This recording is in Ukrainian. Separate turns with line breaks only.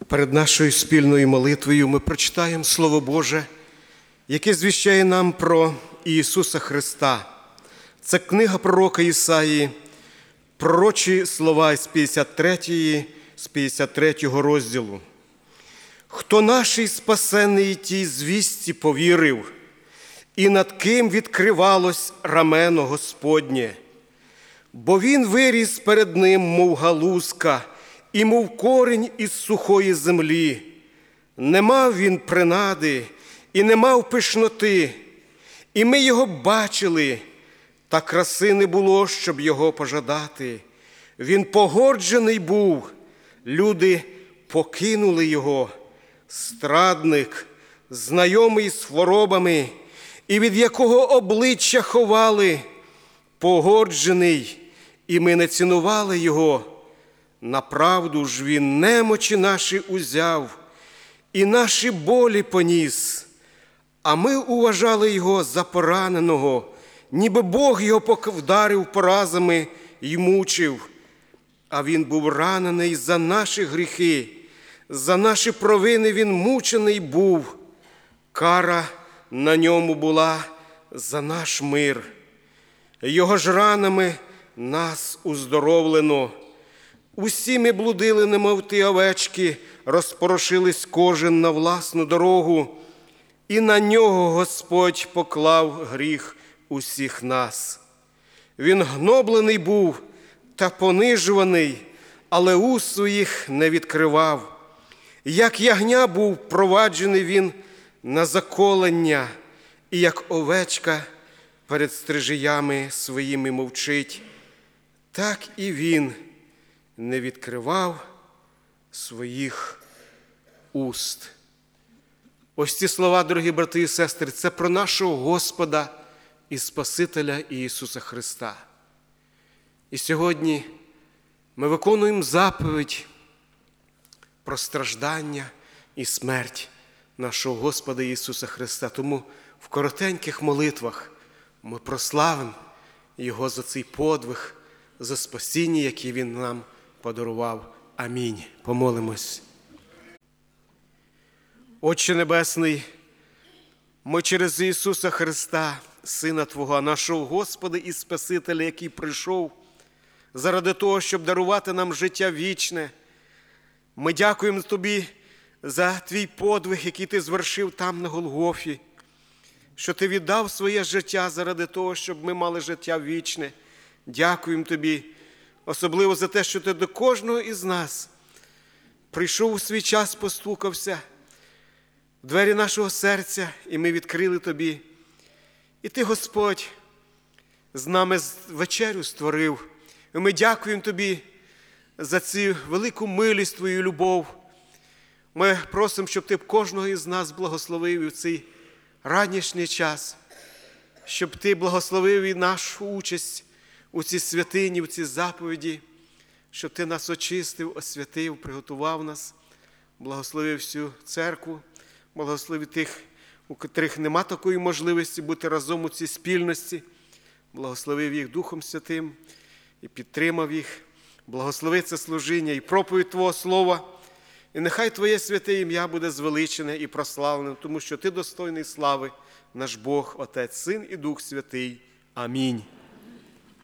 Перед нашою спільною молитвою ми прочитаємо Слово Боже, яке звіщає нам про Ісуса Христа. Це книга пророка Ісаї, пророчі слова з 53 розділу. «Хто нашій спасений тій звісті повірив, і над ким відкривалось рамено Господнє? Бо він виріс перед ним, мов галузка, і мов корінь із сухої землі. Не мав він принади, і не мав пишноти, і ми його бачили, та краси не було, щоб його пожадати. Він погорджений був, люди покинули його, страдник, знайомий з хворобами, і від якого обличчя ховали, погорджений, і ми не цінували його. Направду ж він немочі наші узяв, і наші болі поніс, а ми уважали його за пораненого, ніби Бог його вдарив поразами й мучив. А він був ранений за наші гріхи, за наші провини він мучений був. Кара на ньому була за наш мир. Його ж ранами нас уздоровлено. Усі ми блудили, немов ті овечки, розпорошились кожен на власну дорогу, і на нього Господь поклав гріх усіх нас. Він гноблений був та понижуваний, але уст своїх не відкривав. Як ягня був проваджений він на заколення, і як овечка перед стрижіями своїми мовчить, так і він не відкривав своїх уст». Ось ці слова, дорогі брати і сестри, це про нашого Господа і Спасителя Ісуса Христа. І сьогодні ми виконуємо заповідь про страждання і смерть нашого Господа Ісуса Христа. Тому в коротеньких молитвах ми прославимо Його за цей подвиг, за спасіння, яке Він нам подарував. Амінь. Помолимось. Отче Небесний, ми через Ісуса Христа, Сина Твого, нашого Господа і Спасителя, який прийшов заради того, щоб дарувати нам життя вічне, ми дякуємо Тобі за Твій подвиг, який Ти звершив там на Голгофі, що Ти віддав своє життя заради того, щоб ми мали життя вічне. Дякуємо Тобі, особливо за те, що Ти до кожного із нас прийшов у свій час, постукався в двері нашого серця, і ми відкрили Тобі. І Ти, Господь, з нами вечерю створив. І ми дякуємо Тобі за цю велику милість, Твою любов. Ми просимо, щоб Ти кожного із нас благословив у цей ранішній час, щоб Ти благословив і нашу участь у цій святині, у цій заповіді, щоб Ти нас очистив, освятив, приготував нас, благословив всю церкву, благослови тих, у котрих нема такої можливості бути разом у цій спільності, благословив їх Духом Святим і підтримав їх, благослови це служіння і проповідь Твого Слова, і нехай Твоє святе ім'я буде звеличене і прославлене, тому що Ти достойний слави, наш Бог, Отець, Син і Дух Святий. Амінь.